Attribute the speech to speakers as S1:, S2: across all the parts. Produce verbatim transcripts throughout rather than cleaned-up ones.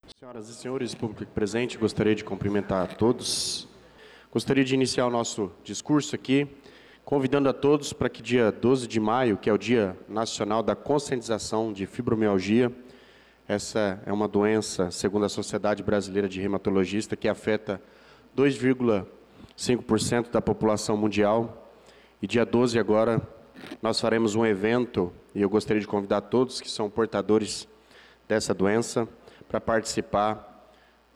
S1: Senhoras e senhores, público aqui presente, gostaria de cumprimentar a todos. Gostaria de iniciar o nosso discurso aqui, convidando a todos para que dia doze de maio, que é o Dia Nacional da Conscientização de Fibromialgia, essa é uma doença, segundo a Sociedade Brasileira de Reumatologista, que afeta dois vírgula cinco por cento da população mundial. E dia doze agora, nós faremos um evento, e eu gostaria de convidar todos que são portadores dessa doença, para participar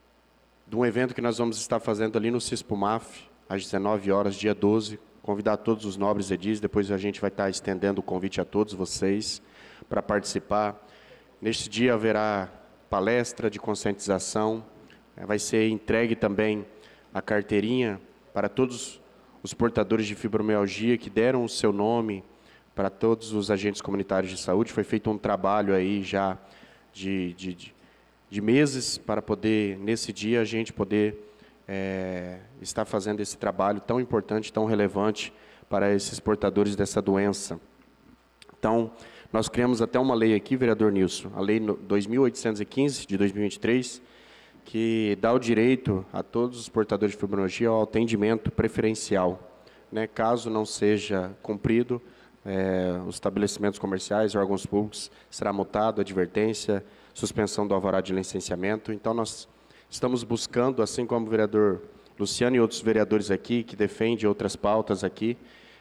S1: de um evento que nós vamos estar fazendo ali no CISPUMAF, às dezenove horas, dia doze. Convidar todos os nobres edis, depois a gente vai estar estendendo o convite a todos vocês para participar. Neste dia haverá palestra de conscientização, vai ser entregue também a carteirinha para todos os portadores de fibromialgia que deram o seu nome, para todos os agentes comunitários de saúde. Foi feito um trabalho aí já de... de, de de meses para poder, nesse dia, a gente poder é, estar fazendo esse trabalho tão importante, tão relevante para esses portadores dessa doença. Então, nós criamos até uma lei aqui, vereador Nilson, a Lei dois mil oitocentos e quinze, de dois mil e vinte e três, que dá o direito a todos os portadores de fibromialgia ao atendimento preferencial. Né? Caso não seja cumprido, é, os estabelecimentos comerciais, órgãos públicos, será multado, advertência, suspensão do alvará de licenciamento. Então, nós estamos buscando, assim como o vereador Luciano e outros vereadores aqui, que defendem outras pautas aqui,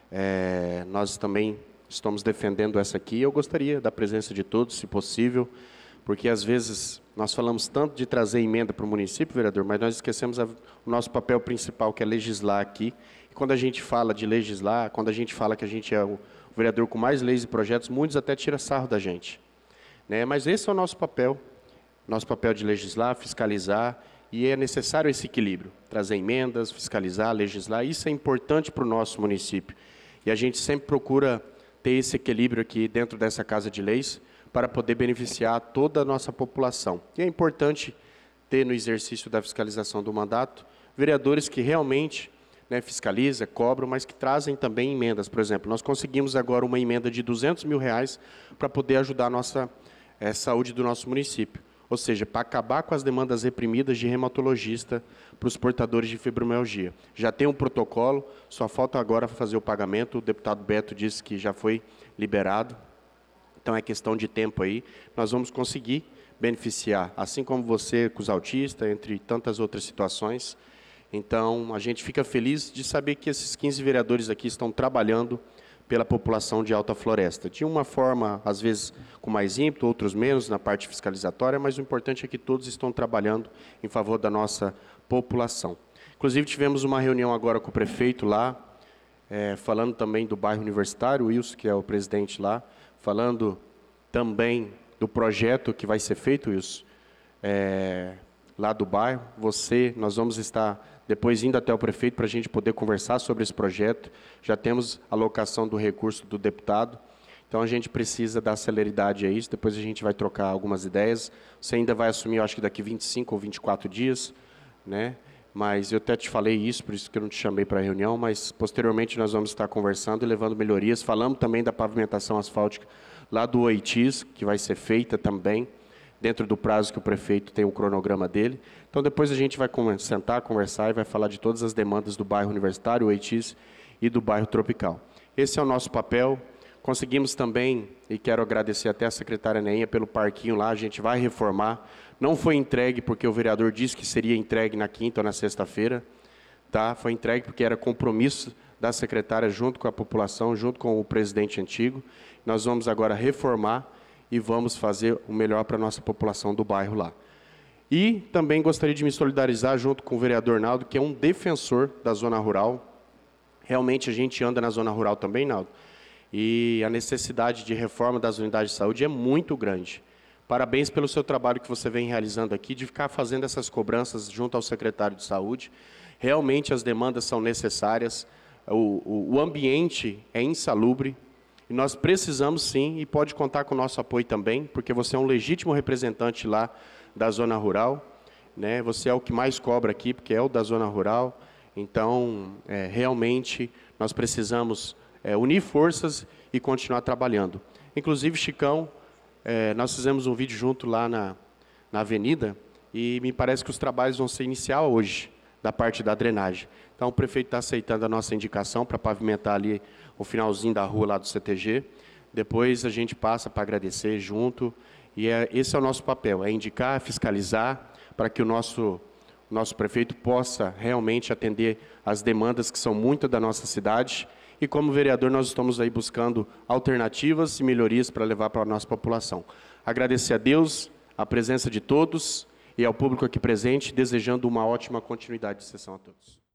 S1: é, nós também estamos defendendo essa aqui. Eu gostaria da presença de todos, se possível, porque, às vezes, nós falamos tanto de trazer emenda para o município, vereador, mas nós esquecemos a, o nosso papel principal, que é legislar aqui. E quando a gente fala de legislar, quando a gente fala que a gente é o, o vereador com mais leis e projetos, muitos até tiram sarro da gente. Né? Mas esse é o nosso papel, nosso papel de legislar, fiscalizar, e é necessário esse equilíbrio, trazer emendas, fiscalizar, legislar, isso é importante para o nosso município. E a gente sempre procura ter esse equilíbrio aqui dentro dessa Casa de Leis, para poder beneficiar toda a nossa população. E é importante ter no exercício da fiscalização do mandato, vereadores que realmente né, fiscalizam, cobram, mas que trazem também emendas. Por exemplo, nós conseguimos agora uma emenda de duzentos mil reais para poder ajudar a nossa É, saúde do nosso município, ou seja, para acabar com as demandas reprimidas de reumatologista para os portadores de fibromialgia. Já tem um protocolo, só falta agora fazer o pagamento, o deputado Beto disse que já foi liberado, então é questão de tempo aí, nós vamos conseguir beneficiar, assim como você com os autistas, entre tantas outras situações. Então, a gente fica feliz de saber que esses quinze vereadores aqui estão trabalhando pela população de Alta Floresta. De uma forma, às vezes, com mais ímpeto, outros menos, na parte fiscalizatória, mas o importante é que todos estão trabalhando em favor da nossa população. Inclusive, tivemos uma reunião agora com o prefeito lá, é, falando também do bairro universitário, o Wilson, que é o presidente lá, falando também do projeto que vai ser feito, Wilson, é, lá do bairro. Você, nós vamos estar depois indo até o prefeito para a gente poder conversar sobre esse projeto. Já temos a alocação do recurso do deputado, então a gente precisa dar celeridade a isso, depois a gente vai trocar algumas ideias. Você ainda vai assumir, eu acho que daqui vinte e cinco ou vinte e quatro dias, né? Mas eu até te falei isso, por isso que eu não te chamei para a reunião, mas posteriormente nós vamos estar conversando e levando melhorias. Falamos também da pavimentação asfáltica lá do Oitis, que vai ser feita também, dentro do prazo que o prefeito tem o cronograma dele. Então, depois a gente vai sentar, conversar e vai falar de todas as demandas do bairro universitário, o Oitis, e do bairro Tropical. Esse é o nosso papel. Conseguimos também, e quero agradecer até a secretária Neinha pelo parquinho lá, a gente vai reformar. Não foi entregue porque o vereador disse que seria entregue na quinta ou na sexta-feira, tá? Foi entregue porque era compromisso da secretária junto com a população, junto com o presidente antigo. Nós vamos agora reformar e vamos fazer o melhor para a nossa população do bairro lá. E também gostaria de me solidarizar junto com o vereador Naldo, que é um defensor da zona rural. Realmente a gente anda na zona rural também, Naldo, e a necessidade de reforma das unidades de saúde é muito grande. Parabéns pelo seu trabalho que você vem realizando aqui, de ficar fazendo essas cobranças junto ao secretário de saúde. Realmente as demandas são necessárias, o, o, o ambiente é insalubre, e nós precisamos sim, e pode contar com o nosso apoio também, porque você é um legítimo representante lá da zona rural, né? Você é o que mais cobra aqui, porque é o da zona rural. Então, é, realmente, nós precisamos é, unir forças e continuar trabalhando. Inclusive, Chicão, é, nós fizemos um vídeo junto lá na, na avenida, e me parece que os trabalhos vão ser inicial hoje, da parte da drenagem. Então, o prefeito está aceitando a nossa indicação para pavimentar ali o finalzinho da rua lá do C T G. Depois a gente passa para agradecer junto, e é, esse é o nosso papel, é indicar, fiscalizar, para que o nosso, o nosso prefeito possa realmente atender as demandas que são muitas da nossa cidade. E como vereador, nós estamos aí buscando alternativas e melhorias para levar para a nossa população. Agradecer a Deus, a presença de todos e ao público aqui presente, desejando uma ótima continuidade de sessão a todos.